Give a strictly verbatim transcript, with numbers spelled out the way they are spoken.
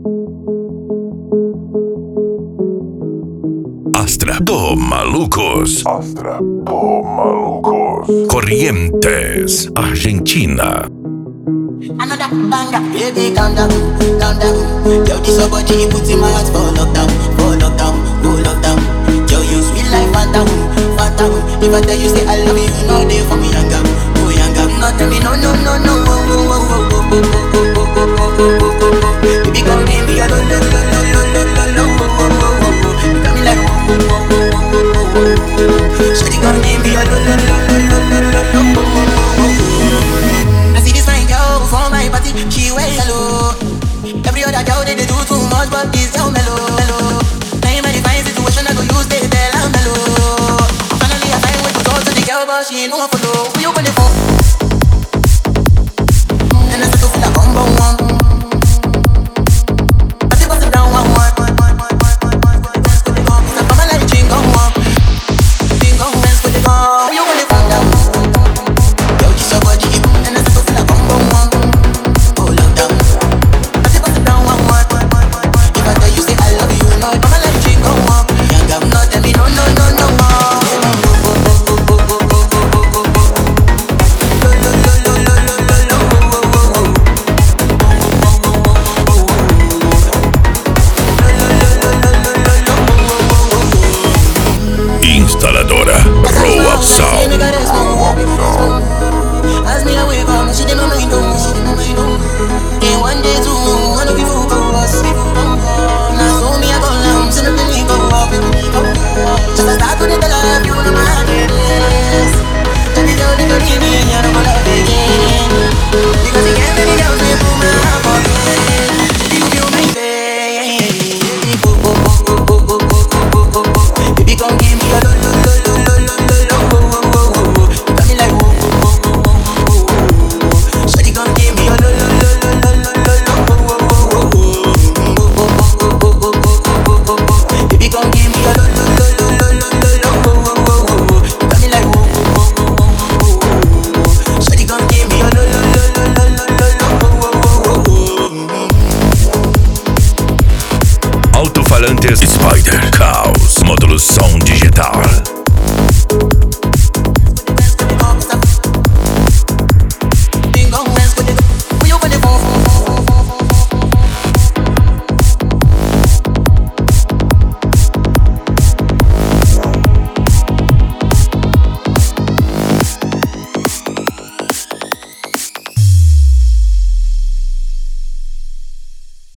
Astra, dos malucos. Astra, dos malucos. Corrientes, Argentina. Another banger, baby, calm down, calm down. Yo, this your body, put in my heart for lockdown, for lockdown, for lockdown. Yo, you sweet like phantom, phantom. If I tell you say I love you, you know they for me younger, oh younger. No tell me no, no, no, no, oh, oh, oh, oh, oh, oh, oh, oh, oh, oh, oh. Baby, come give me a lo, lo, lo, lo, lo, lo, lo, lo, oh, oh, oh, oh. You got me like oh, oh, oh, oh, oh, oh, oh. Shawty, come give me a lo, lo, lo, lo, lo, lo, lo, lo, oh, oh, oh, oh. I see this fine girl for my party, she wear yellow. Every other girl they, they do too much, but this girl mellow, mellow. Now in my divine situation, I go use they tell I'm mellow. Finally I find way to talk to the girl, but she ain't no one follow. Who you gonna for? And I start to feel a bum bum one. I take off the brown one one. Dance with the gum, stop on my light, drink on one. Drink on, dance with the gum. Who you gonna find out? Yo, this your body, and I start to feel a bum bum one. Oh, lockdown. I take off the brown one one. If I tell you say I love you, you know I'm a light, drink on one. Young girl, no tell me no, no, no, no more. Instaladora Row Up Sound. As me away from she didn't know me no, she didn't know me no. Then one day two, one of you focus. Now so me I go down, so nothing me go up. Just a start to the love, you know my heart is. Tell me don't leave me, I don't wanna love again. Because you can't let me down, they pull my heart for me. You feel my pain. Baby, come give me a lo lo lo lo lo lo lo lo oh oh oh oh. You got me like oh oh oh oh oh oh. Shawty, come give me a lo lo lo lo lo lo lo lo oh oh oh oh oh oh oh oh oh. Baby, come give me a lo lo lo lo lo lo lo lo oh oh oh oh. You got me like oh oh oh oh oh oh. Shawty, come give me a lo lo lo lo lo lo lo lo oh oh oh oh. Alto-falantes Spider Car.